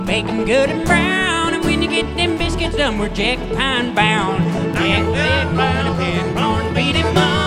Bake 'em good and brown, and when you get them biscuits done, we're Jack Pine bound. Jack, red, corn, and corn, beat 'em up.